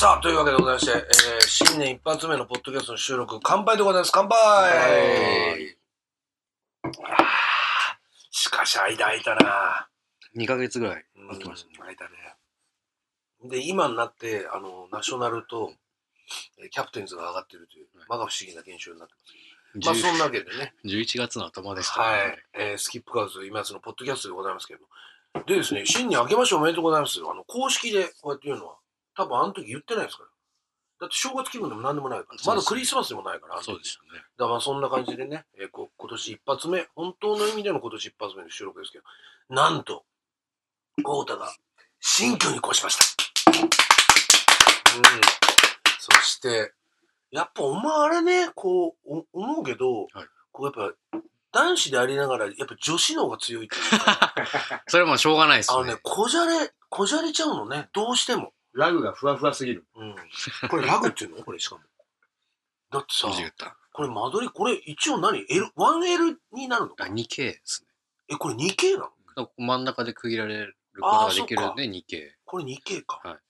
さあ、というわけでございまして、新年一発目のポッドキャストの収録、乾杯でございます。乾杯、しかし、間空いたな。 2ヶ月ぐらい空きましたね。 空いたね。で、今になって、ナショナルと、キャプテンズが上がっているという、まが不思議な現象になってます。まあ、そんなわけでね。 11月の頭でしたね。はい。スキップカーズ、今やつのポッドキャストでございますけれども。でですね、新年明けましておめでとうございます。公式でこうやって言うのは、多分あの時言ってないですから。だって正月気分でも何でもないから。まだクリスマスでもないから。 そうですよね。 だからそんな感じでね、今年一発目、本当の意味での今年一発目の収録ですけど、なんと、豪太が新居に越しました。そして、やっぱお前あれね、こう、思うけど、はい、こうやっぱ、男子でありながら、やっぱ女子の方が強いっていうか。 それもしょうがないですね。 こじゃれちゃうのね、どうしても。 ラグがふわふわすぎる。 これラグっていうのこれしかも。だってさ、これ間取り、これ一応何 ?1L になるのか ?2K ですね。これ 2K なの？真ん中で区切られることができるんで 2K。 これ 2K か。 はい。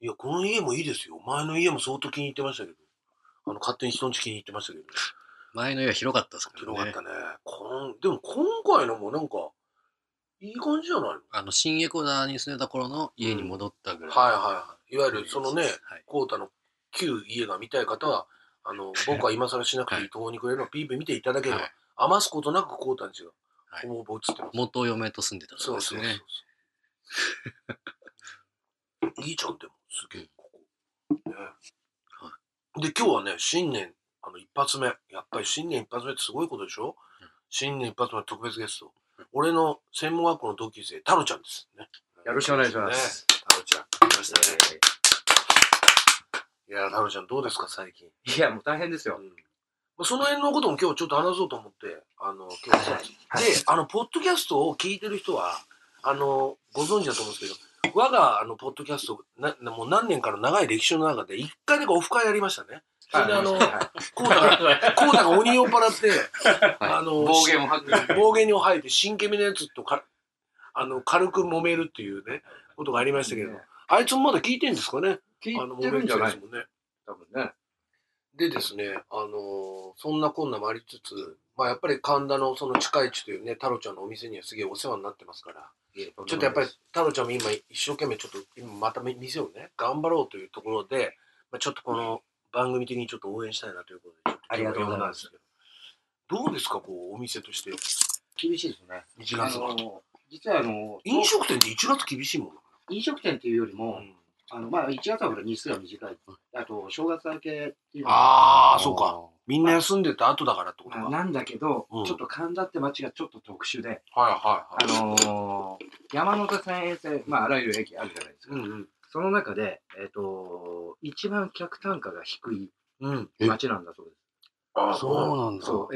いや、この家もいいですよ。前の家も相当気に入ってましたけど。勝手に人んち気に入ってましたけど。 前の家は広かったですからね。広かったね。でも今回のもなんか、いい感じじゃないの？ 新エコダに住んでた頃の家に戻ったぐらい。 はいはい。いわゆるそのね、コータの旧家が見たい方は、僕は今更しなくていい途方に暮れるのをピーピー見ていただければ、余すことなくコータんちがほぼほぼ映ってます。 元嫁と住んでたとこですね。 いいじゃん、でも、すげえ、ここ。ね。で、今日はね、新年、一発目。やっぱり新年一発目ってすごいことでしょ？新年一発目の特別ゲスト。俺の専門学校の同級生、タロちゃんですね。 よろしくお願いします。 タロちゃん。来ましたね。いや、タロちゃんどうですか、最近。 いや、もう大変ですよ。 その辺のことも今日ちょっと話そうと思って、今日で、ポッドキャストを聞いてる人は、ご存知だと思うんですけど、我が、ポッドキャスト、もう何年かの長い歴史の中で、一回だけオフ会やりましたね。それでコータが鬼を払って、暴言を吐いて、真剣味のやつと軽く揉めるっていうね、ことがありましたけど、あいつもまだ聞いてんですかね？ 聞いてるんじゃない？ 多分ね。でですね、そんなこんなもありつつ、まあやっぱり神田のその近い地というね、タロちゃんのお店にはすげえお世話になってますから、ちょっとやっぱりタロちゃんも今一生懸命ちょっと今また店をね、頑張ろうというところで、ちょっとこの番組的にちょっと応援したいなということで、 ありがとうございます。 どうですか、こう、お店として。 厳しいですね。 1月は。 実は飲食店って1月厳しいもの？ 飲食店っていうよりも、まあ1月はほら日数が短い。あと、正月明けっていうのは。そうか。みんな休んでた後だからってことか。 なんだけど、ちょっと神田って街がちょっと特殊で、山手線沿線、まああらゆる駅あるじゃないですか。その中で、一番客単価が低い街なんだそうです。 ああ、そうなんだ。 そう、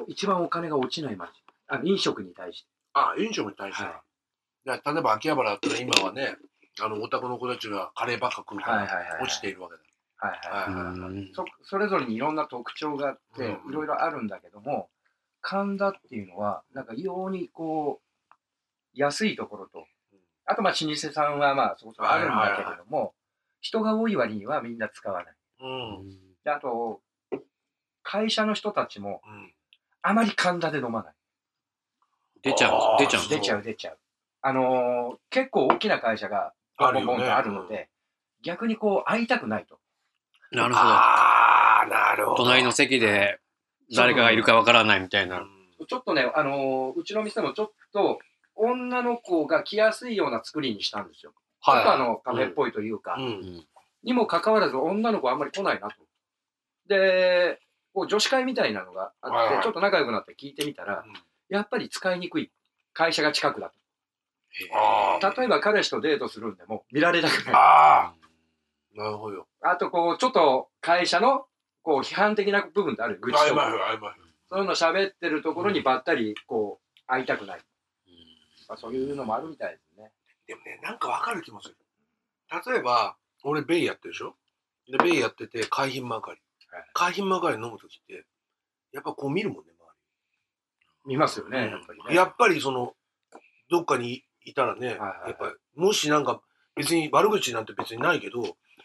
一番お金が落ちない街。飲食に対して。 飲食に対して。例えば秋葉原だったら今はね、お宅の子たちがカレーばっか食うから落ちているわけだ。 それぞれにいろんな特徴があって、いろいろあるんだけども、神田っていうのは、なんか異様にこう、安いところと、あとまあ老舗さんはまあそこそこあるんだけれども、人が多い割にはみんな使わない。であと、会社の人たちも、あまり神田で飲まない。 出ちゃう。 結構大きな会社がボンボンボンとあるので、逆にこう会いたくないと。 なるほど。 なるほど。 隣の席で誰かがいるかわからないみたいな。 ちょっとね、うちの店もちょっと女の子が来やすいような作りにしたんですよ。ちょっとカフェっぽいというか、にもかかわらず女の子はあんまり来ないなと。で、こう女子会みたいなのがあって、ちょっと仲良くなって聞いてみたら、やっぱり使いにくい。会社が近くだと。例えば彼氏とデートするんでも見られたくない。 なるほど。 あとこうちょっと会社のこう批判的な部分ってある。愚痴とか。そういうの喋ってるところにばったりこう会いたくない。そういうのもあるみたいですね。 でもね、なんかわかる気もする。例えば俺ベイやってるでしょ。でベイやってて海浜幕張。海浜幕張飲むときってやっぱこう見るもんね。 見ますよね、 やっぱりそのどっかにいたらね、やっぱりもしなんか別に悪口なんて別にないけど、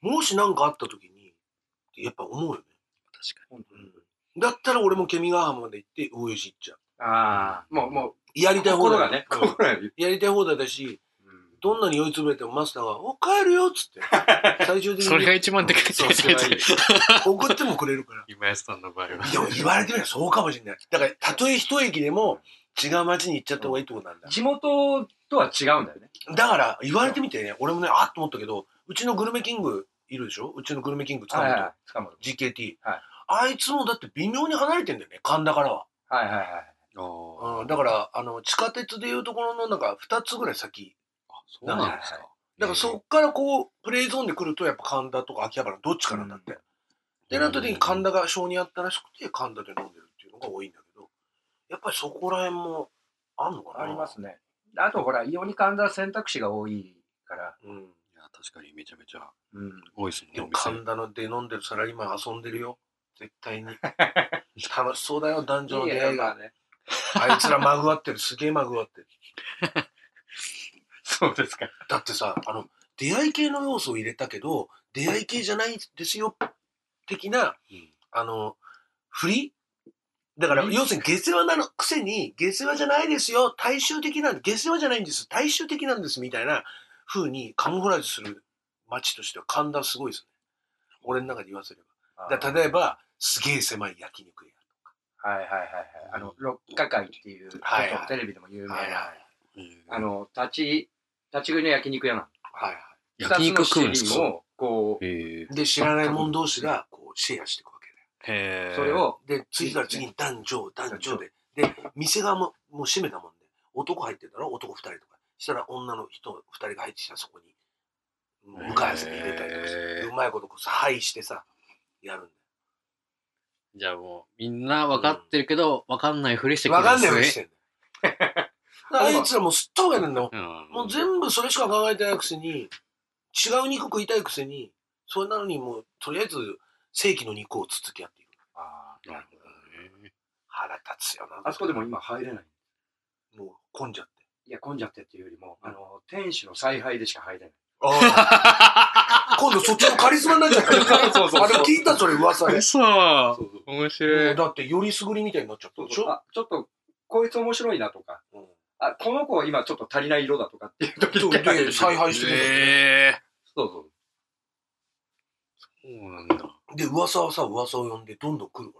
もし何かあった時にやっぱ思うよね。 確かに。 だったら俺もケミガ浜まで行って魚吉行っちゃう。 ああ、もう、 やりたい放題心がね、心がね。 やりたい放題だし、どんなに酔いつぶれてもマスターが、帰るよっつって。最終的に。 それが一番でかいそう送ってもくれるから。 今安さんの場合は。 でも言われてみればそうかもしれない。だから、たとえ一駅でも違う街に行っちゃった方がいいってことなんだ。 地元とは違うんだよね。 だから、言われてみてね、俺もね、あっと思ったけど、うちのグルメキングいるでしょ？うちのグルメキング、塚本。GKT。あいつもだって微妙に離れてんだよね、神田からは。 はいはいはい。 だから、地下鉄でいうところのなんか2つぐらい先。 そうなんですか。 だからそっからこう、プレイゾーンで来るとやっぱ神田とか秋葉原どっちかなんだって。で、なった時に神田が性にあったらしくて神田で飲んでるっていうのが多いんだけど、やっぱりそこら辺もあんのかな。 ありますね。あとほら、異様に神田選択肢が多いから。 いや、確かにめちゃめちゃ多いですね。 でも神田ので飲んでるサラリーマン遊んでるよ。絶対に。楽しそうだよ、男女の出会いが。あいつらまぐわってる、すげえまぐわってる。 そうですか。 だってさ、出会い系の要素を入れたけど、出会い系じゃないですよ、的な、振りだから、要するに下世話なのくせに、下世話じゃないですよ、大衆的なんで、下世話じゃないんです、大衆的なんです、みたいな風にカモフラージュする街としては神田すごいですね。俺の中で言わせれば。例えば、すげえ狭い焼肉屋とか。 はいはいはいはい。六花会っていう、ちょっとテレビでも有名な、立ち食いの焼肉屋なの。 はいはい。 焼肉食うんですか？ こう。 で、知らない者同士が、こう、シェアしていくわけだよ。 それを、 で、次から次に男女で。で、店側もう閉めたもんで、男入ってたら男2人とか。したら女の人2人が入ってきたらそこに、向かい合わせに入れたりとかして、うまいことこう、はいしてさ、やるんだよ。 じゃあもう、みんな分かってるけど、分かんないふりしてくるんですね。 分かんないふりしてんだよ。あいつらもうすっとがいなんだよ。もう全部それしか考えてないくせに、違う肉食いたいくせに、それなのにもう、とりあえず、正規の肉をつつき合っている。 ああ、なるほどね。 腹立つよな。 あそこでも今入れない。 もう混んじゃって。 いや、混んじゃってっていうよりも、店主の采配でしか入れない。 今度そっちのカリスマになっちゃった。そう。あれ聞いたそれ噂で。 そう。面白い。 だってよりすぐりみたいになっちゃったでしょ。 ちょっと、こいつ面白いなとか。この子は今ちょっと足りない色だとかっていう時で、采配してくる。 そうなんだ。 で、噂はさ、噂を呼んでどんどん来るから、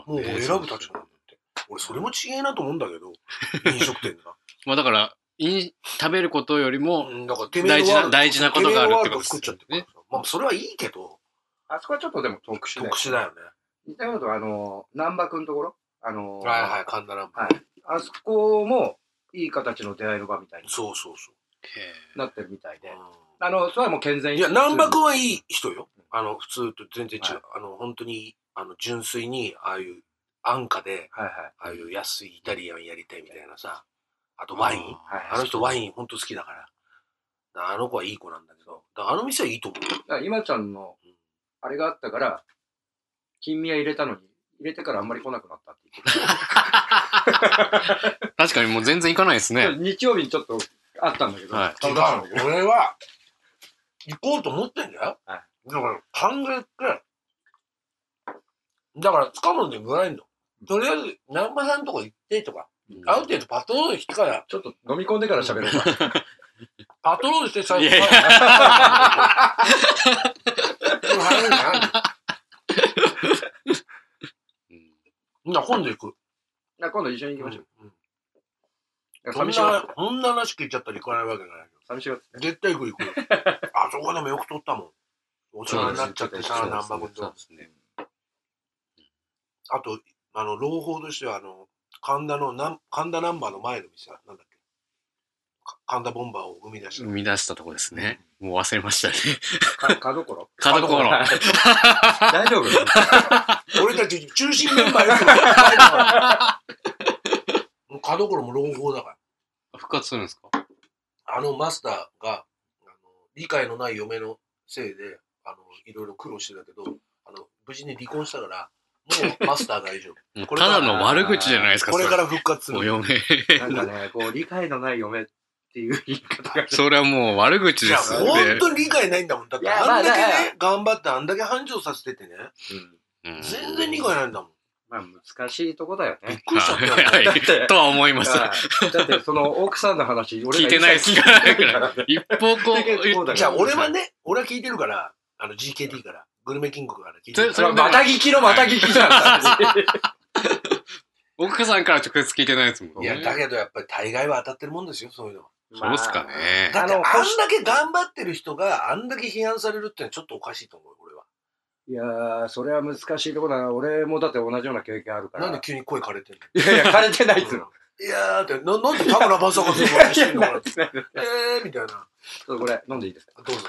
もう選ぶ立場なんだって。俺、それも違えなと思うんだけど、飲食店だ。 まあだから、食べることよりも、 大事なことがあるってことですね。まあ、それはいいけど。 あそこはちょっとでも特殊だよね。 似たようなと、南波くんところはい、神田南波。 はい。あそこも、いい形の出会いの場みたいに。 そう。 なってるみたいで。それはもう健全に。 いや、南波くんはいい人よ。普通と全然違う。本当に、純粋に、ああいう安価で、ああいう安いイタリアンやりたいみたいなさ。あとワイン。あの人ワイン本当好きだから。あの子はいい子なんだけど。あの店はいいと思う。 今ちゃんの、あれがあったから、金宮入れたのに、入れてからあんまり来なくなったって言ってた。 確かにもう全然行かないですね。 日曜日にちょっとあったんだけど。 違う。俺は、行こうと思ってんだよ。だから考えて、だから掴むのでぐらいの。とりあえず、南波さんのとこ行ってとか、ある程度パトロールしてから。 ちょっと飲み込んでから喋ろうか。 パトロールして最初今度行く。 今度一緒に行きましょう。 こんな話聞いちゃったら行かないわけないよ。 寂しがって。 絶対行く。あそこでもよく撮ったもん。お世話になっちゃってさ、南波君と。あと、朗報としては、神田ナンバーの前の店は、なんだっけ。神田ボンバーを生み出したとこですね。もう忘れましたね。 田所大丈夫俺たち中心メンバーよく田所も朗報だから。 復活するんですか？ マスターが、理解のない嫁のせいで、いろいろ苦労してたけど、無事に離婚したから、もうマスター大丈夫。 ただの悪口じゃないですか。 これから復活する。 お嫁。 なんかね、理解のない嫁っていう言い方が。 それはもう悪口いや、 です本当に理解ないんだもん。だって、 いやあんだけまあね、頑張ってあんだけ繁盛させててね、 うん全然理解ないんだもん。 まあ難しいとこだよびっね。 くりしちゃったよはね。 いとは思います。 だってその奥さんの話、俺聞いてないですから。一方こう、 じゃあ、俺は聞いてるから、GKT から、グルメキングから聞いてるそれはまた聞きのまた聞きじゃん。 奥さんから直接聞いてないですもんね。 いや、だけどやっぱり大概は当たってるもんですよ、そういうのは。 そうっすかね。 だって、あんだけ頑張ってる人があんだけ批判されるってのはちょっとおかしいと思う、俺は。 いやー、それは難しいところだな。俺もだって同じような経験あるから。 なんで急に声枯れてんの？ いやいや、枯れてないっつうの。 いやーって、なんで田村正和の話してんのかなって。みたいな。 ちょっとこれ、飲んでいいですか？ どうぞ。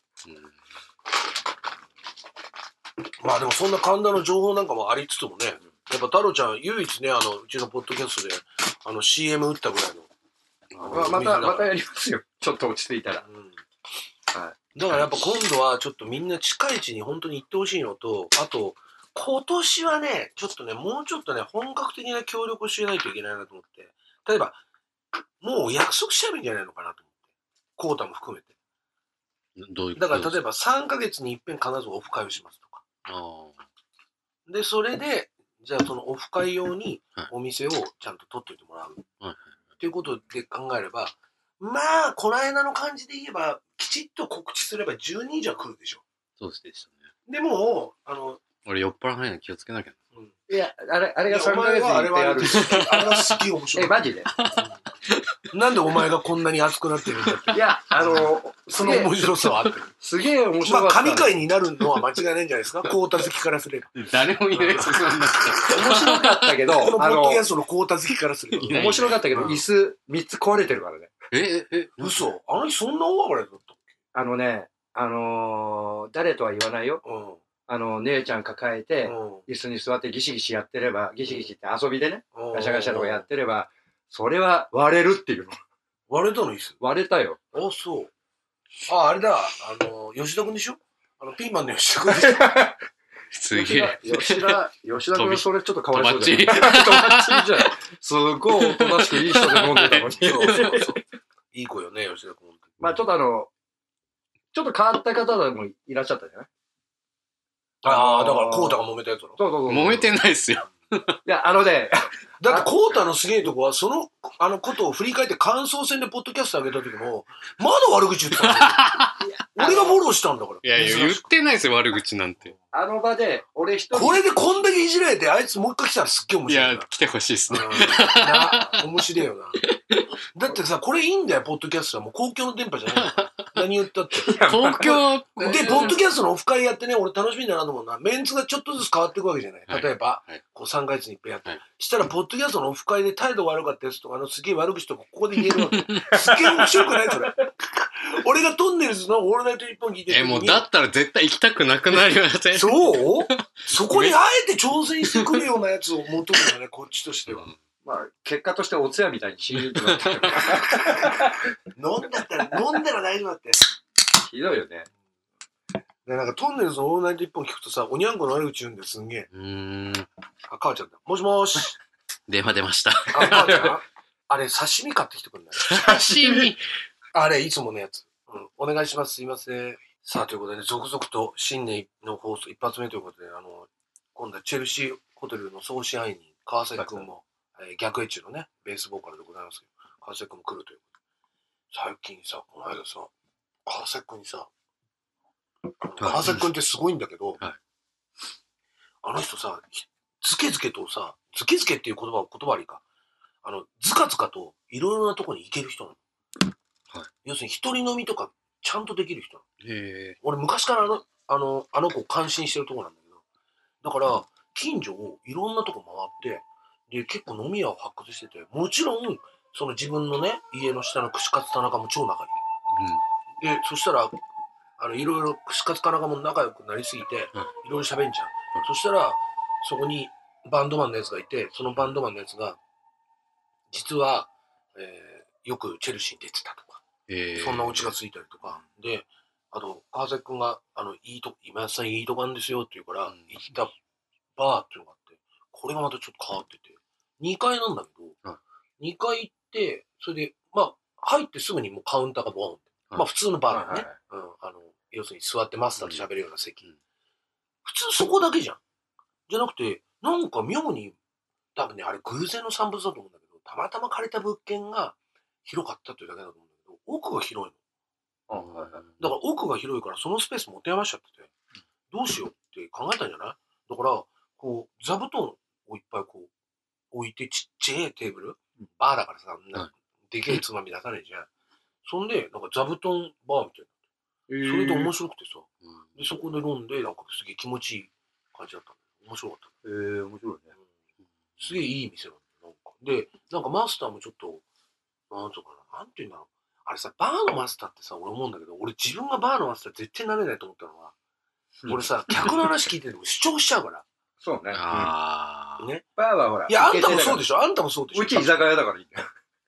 まあでもそんな神田の情報なんかもありつつもね、やっぱ太郎ちゃん唯一ね、うちのポッドキャストで、CM 打ったぐらいの。 またやりますよ。ちょっと落ち着いたら。 はい。だからやっぱ今度はちょっとみんな近いうちに本当に行ってほしいのと、あと、今年はね、ちょっとね、もうちょっとね、本格的な協力をしないといけないなと思って、例えば、もう約束しちゃえばいいんじゃないのかなと思って。コータも含めて。 どういうだから例えば3ヶ月に一遍必ずオフ会をしますとか。で、それで、じゃあそのオフ会用にお店をちゃんと取っといてもらう。っていうことで考えれば、まあ、この間の感じで言えば、きちっと告知すれば10人以上来るでしょ。 そうでしたでね。 も、 俺酔っ払わないの気をつけなきゃ。 いや、あれが3ヶ月にあれは一遍ある。 あれはすげえ面白い。 マジで？ なんでお前がこんなに熱くなってるんだって。 いや、 その面白さはあってる。 すげえ面白かった。 神回になるのは間違いないんじゃないですか、コータ好きからすれば。 誰もいないそんな面白かったけど、 このポッドキャストのコータ好きからすれば。 面白かったけど、椅子3つ壊れてるからね。 嘘？あの日そんな大暴れだったっけ？ 誰とは言わないよ。姉ちゃん抱えて、椅子に座ってギシギシやってれば、ギシギシって遊びでね、ガシャガシャとかやってれば、それは割れるっていうの。 割れたの椅子？ 割れたよ。 あ、そう。あれだ。吉田くんでしょ？ピーマンの吉田くんでしょ？ すげえ。 吉田君それちょっとかわいそうじゃん。 じゃん。すごいおとなしくいい人で飲んでたのに。 そう。いい子よね、吉田君。 まあちょっと変わった方でもいらっしゃったじゃない？ ああ、だからコータが揉めたやつだろ。 そう。 揉めてないっすよ。 いや、 だってコータのすげえとこは、その、ことを振り返って感想戦でポッドキャスト上げた時も、まだ悪口言ってたの。俺がフォローしたんだから。 いや、言ってないですよ、悪口なんて。 あの場で、俺一人。 これでこんだけいじられて、あいつもう一回来たらすっげえ面白いな。 いや、来てほしいっすね。 面白いよな。だってさ、これいいんだよ、ポッドキャストは。もう公共の電波じゃないんだから。何言ったって。 公共で、ポッドキャストのオフ会やってね、俺楽しみだなと思うな。メンツがちょっとずつ変わっていくわけじゃない。例えば、こう3ヶ月に一遍やって。したら、ポッドキャストのオフ会で態度悪かったやつとか、すげえ悪口とかここで言えるわけ。すげえ面白くないそれ。俺がトンネルズのオールナイトニッポン聞いてる。 もうだったら絶対行きたくなくなりません？ そうそこにあえて挑戦してくるようなやつを求めるよね、こっちとしては。 まあ、結果としてお通夜みたいに死ぬってなったけど。 飲んだら大丈夫だって。 ひどいよね。 なんかトンネルズのオールナイトニッポン聞くとさ、おにゃんこの悪口言うんですんげえ。あ、母ちゃんだ。もしもーし。 電話出ました。 あ、母ちゃんあれ、刺身買ってきてくんない？ 刺身あれ、いつものやつ。お願いします。すいません。さあ、ということで、ね、続々と新年の放送、一発目ということで、今度はチェルシーホテルの総支配人、川崎くんも、逆エッジのね、ベースボーカルでございますけど、川崎くんも来るということで。最近さ、この間さ、川崎くんにさ、川崎くんってすごいんだけど、あの人さ、ズケズケとさ、ズケズケっていう言葉悪いか、ズカズカといろいろなとこに行ける人なの。要するに一人飲みとかちゃんとできる人なの。俺昔からあの子を感心してるとこなんだけど、だから近所をいろんなとこ回って、で結構飲み屋を発掘してて、もちろんその自分のね家の下の串カツ田中も超仲いい。でそしたらいろいろ串カツ田中も仲良くなりすぎて、いろいろ喋んじゃん。そしたらそこにバンドマンのやつがいて、そのバンドマンのやつが実は、よくチェルシーに出てたとか、そんなオチがついたりとかで、あと川崎くんが今やさんいいとこなんですよって言うから、行ったバーっていうのがあって、これがまたちょっと変わってて、2階なんだけど、2階行って、それでまあ入ってすぐにもうカウンターがボーンって。まあ普通のバーだよね。 はい要するに座ってマスターと喋るような席。普通そこだけじゃん。じゃなくて、なんか妙に、多分ね、あれ偶然の産物だと思うんだけど、たまたま借りた物件が広かったというだけだと思うんだけど、奥が広いの。だから奥が広いからそのスペース持て余しちゃってて、どうしようって考えたんじゃない？だから、こう、座布団をいっぱいこう、置いてちっちゃいテーブル、バーだからさ、でけえつまみ出さないじゃん。そんで、なんか座布団バーみたいな。それで面白くてさ、でそこで飲んで、なんかすげえ気持ちいい感じだったんだよ。面白かった。 面白いね。 すげえいい店なんだよ。で、なんかマスターもちょっと、なんとかな、なんていうんだろう。あれさ、バーのマスターってさ、俺思うんだけど、俺自分がバーのマスター絶対なれないと思ったのは、俺さ、客の話聞いてても主張しちゃうから。 そうね。 ね。 バーはほら。 いや、あんたもそうでしょ？あんたもそうでしょ？ うち居酒屋だからいいんだよ。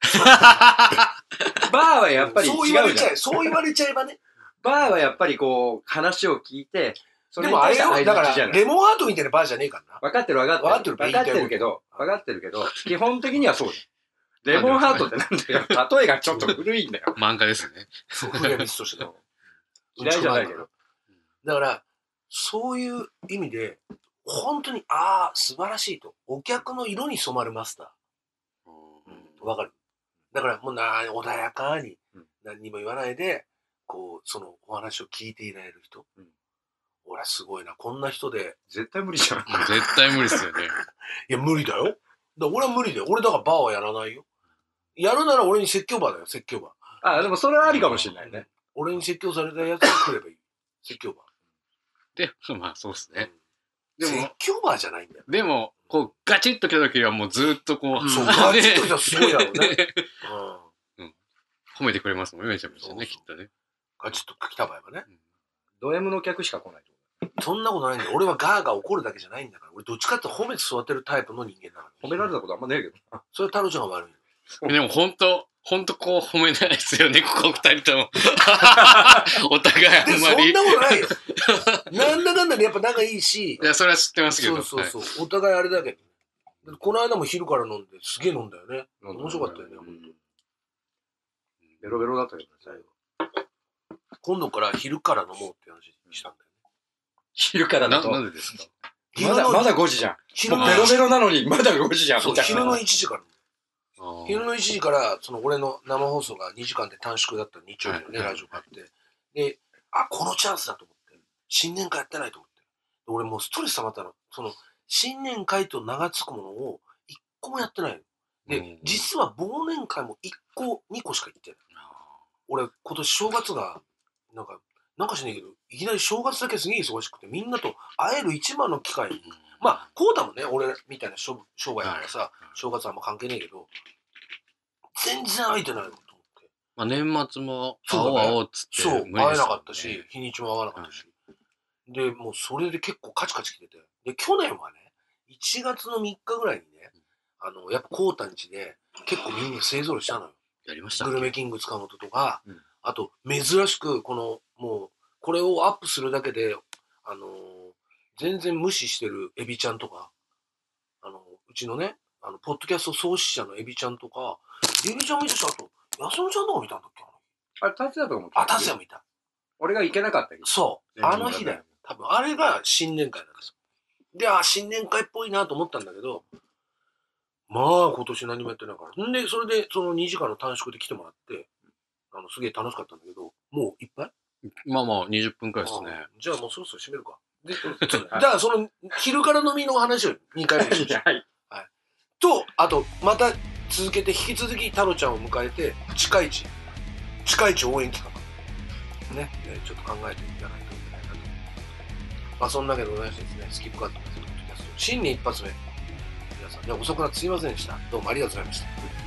バーはやっぱり違うじゃん。 そう言われちゃえばね。 バーはやっぱりこう、話を聞いて、 でもあれよ、だから、レモンアートみたいなバーじゃねえからな。 分かってるけど、基本的にはそうだよ。レモンハートってなんだよ。例えがちょっと古いんだよ。 漫画ですね。 そう、古いミスとしての。 嫌いじゃないけど。 だから、そういう意味で、本当に、素晴らしいと。お客の色に染まるマスター。わかる。だから、もう穏やかに、何にも言わないで、こう、そのお話を聞いていられる人。俺はすごいな。こんな人で。 絶対無理じゃん。 絶対無理っすよね。 いや、無理だよ。俺は無理だよ。俺だからバーはやらないよ。やるなら俺に説教バーだよ、説教バー。 でもそれはありかもしれないね。 俺に説教されたやつが来ればいい。説教バー。 で、まあそうっすね。 でも、説教バーじゃないんだよ。 でも、こう、ガチッと来た時はもうずっとこう、 そう、ガチッと来たらすごいだろうね。 褒めてくれますもんね、めちゃめちゃね、きっとね。 ガチッと来た場合はね。 ド M の客しか来ない。 そんなことないんだよ。俺はガーガー怒るだけじゃないんだから。俺どっちかって褒めて育てるタイプの人間だから。 褒められたことあんまねえけど。 それは太郎ちゃんが悪い。 でもほんとこう褒めないですよね、ここ二人とも。お互いあんまり。 そんなことないよ。なんだかんだでやっぱ仲いいし。 いや、それは知ってますけど。 そう。お互いあれだけど。この間も昼から飲んで、すげえ飲んだよね。面白かったよね、ほんと。 ベロベロだったけどね、最後。 今度から昼から飲もうって話したんだよね。 昼からだと。 なんでですか？ まだ5時じゃん。もうベロベロなのに、まだ5時じゃん。 そう、昼の1時から。昼の1 時時から、俺の生放送が2時間で短縮だった日曜日のね、ラジオがあって。で、このチャンスだと思って。新年会やってないと思って。俺もうストレス溜まったの。新年会と名が付くものを1個もやってないの。で、実は忘年会も1個、2個しか行ってない。俺、今年正月が、なんかしないけど、いきなり正月だけすげえ忙しくて、みんなと会える一番の機会に。まあ、こうだもんね、俺みたいな商売だからさ、正月はあんま関係ねえけど、全然会えてないのと思って。 まあ、年末も会おうっつって。 そう、会えなかったし、日にちも会わなかったし。で、もうそれで結構カチカチ来てて。で、去年はね、1月の3日ぐらいにね、やっぱコータンチで結構みんな勢ぞろいしたのよ。 やりました。 グルメキング塚本とか、あと、珍しく、もう、これをアップするだけで、全然無視してるエビちゃんとか、うちのね、ポッドキャスト創始者のエビちゃんとか、エビちゃんもいたし、あと、安野ちゃんとか見たんだっけ？ あれ、達也とかも来た。 達也もいた。 俺が行けなかったけど。 そう。あの日だよ。多分、あれが新年会なんですよ。で、新年会っぽいなと思ったんだけど、まあ、今年何もやってないから。んで、それで、その2時間の短縮で来てもらって、すげえ楽しかったんだけど、もういっぱい？ まあまあ、20分くらいですね。 じゃあもうそろそろ閉めるか。で、だからその、昼から飲みの話を2回目にしましょう。はい。と、あと、また続けて、引き続き太郎ちゃんを迎えて、近い地応援企画。ね、ちょっと考えていただいていけないなと。まあ、そんなわけでございましてですね、スキップカットのポッドキャスト、新年一発目。皆さん、遅くなってすいませんでした。どうもありがとうございました。